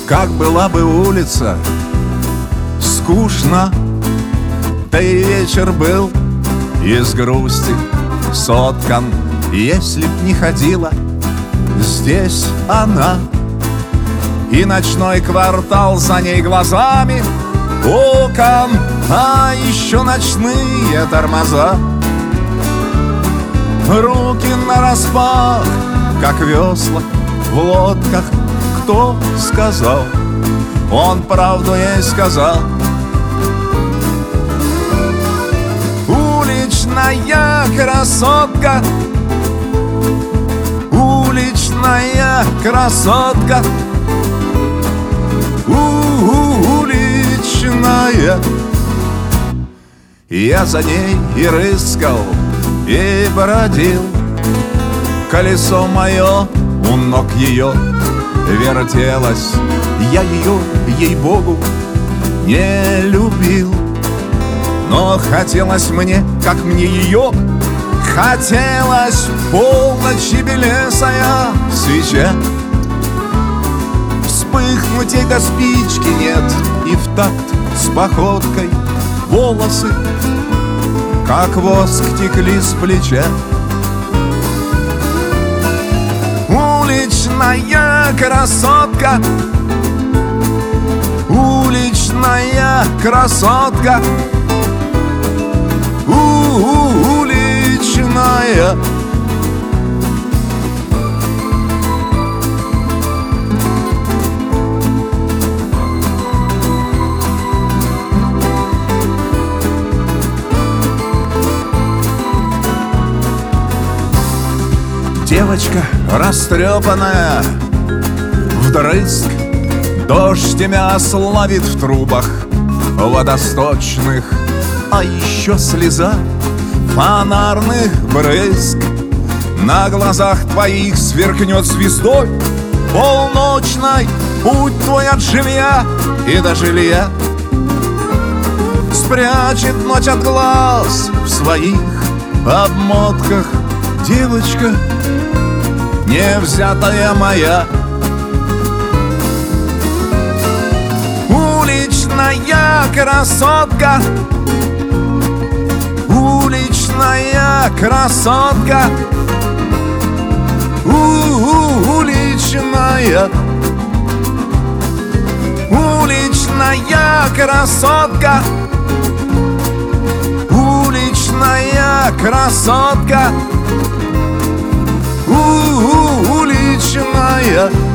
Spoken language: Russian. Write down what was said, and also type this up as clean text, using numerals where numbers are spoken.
Как была бы улица скучно, да и вечер был из грусти соткан, если б не ходила здесь она, и ночной квартал за ней глазами окон, а еще ночные тормоза. Руки нараспах, как весла в лодках. Кто сказал? Он правду ей сказал. Уличная красотка, уличная красотка, уличная. Я за ней и рыскал, и бродил. Колесо мое у ног ее вертелось. Я ее, ей-богу, не любил, но хотелось мне, как мне ее хотелось. Полночи белесая свеча, вспыхнуть ей до спички нет, и в такт с походкой волосы, как воск, текли с плеча. Уличная красотка, уличная красотка, уличная. Девочка растрепанная, вдрызг дождями славит в трубах водосточных, а еще слеза фонарных брызг на глазах твоих сверкнет звездой полночной. Путь твой от жилья и до жилья спрячет ночь от глаз в своих обмотках. Девочка невзятая моя, уличная красотка, уличная красотка, уличная. Уличная красотка, уличная красотка, уличная.